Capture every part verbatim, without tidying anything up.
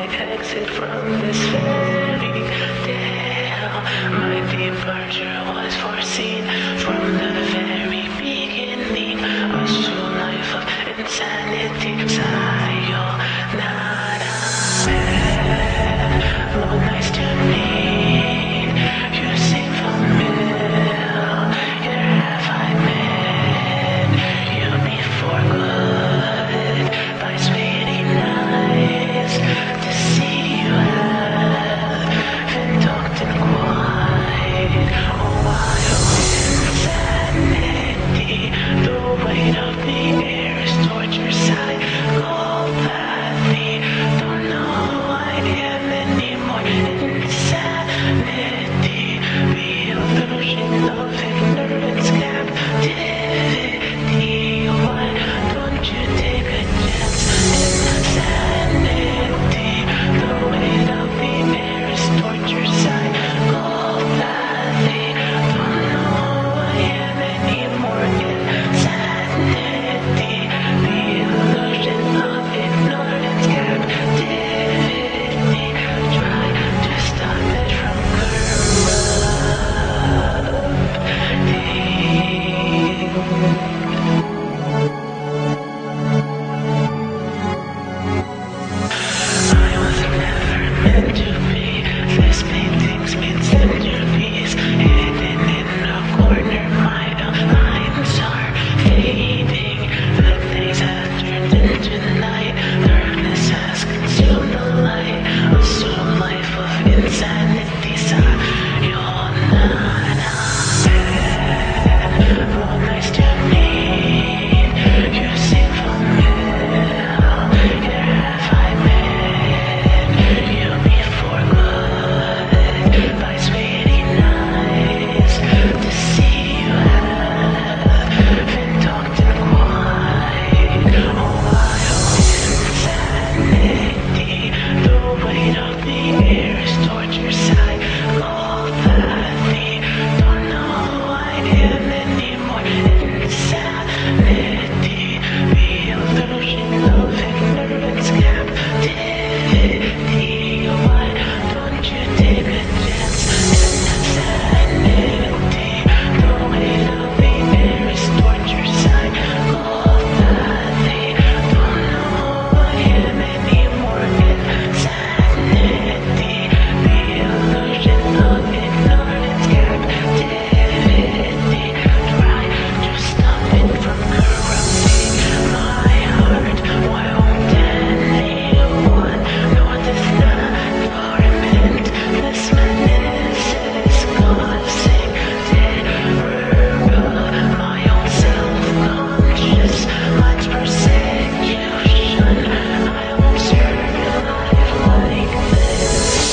exit from this fairy tale. My departure was foreseen from the very beginning. A true life of insanity. Sayonara. Long nights to meet. You seem familiar. Have I met you before good? By sweetie nights to see you have been talked and quiet. Oh, wild insanity. The weight of the air is torture psychopathy. Don't know who I am anymore. Insanity. The illusion of ignorance, captivity. Why don't you take a chance? Insanity. The weight of the air is torture psychopathy. Don't know who I am anymore. Insanity. The illusion of ignorance, captivity. Try to stop it from I was never meant to be. This painting's been centerpiece. Hidden in a corner, my lines are fading. The days have turned into night. Darkness has consumed the light. A soul life of insanity. Sayonara. Long nights to meet. You seem familiar. Have I met you before good? By sweetie nights to see you have been talked and quiet. Oh, wild insanity. The weight of the air is torture psychopathy. Don't know who I am anymore. Insanity. The illusion of ignorance, captivity. Why don't you take a chance? Insanity. The weight of the air is torture psychopathy. Don't know who I am anymore. Insanity. The illusion of ignorance, captivity. Try to stop it from corrupting my heart. Why won't anyone notice the torment? This madness is causing terror of my own self-conscious mind's persecution. I won't survive like this.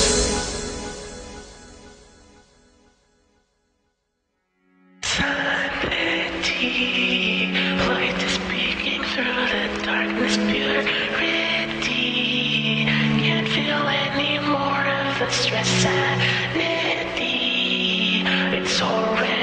Sanity. Light is peeking through the darkness. Purity. Can't feel any more of the stress. Sanity. It's already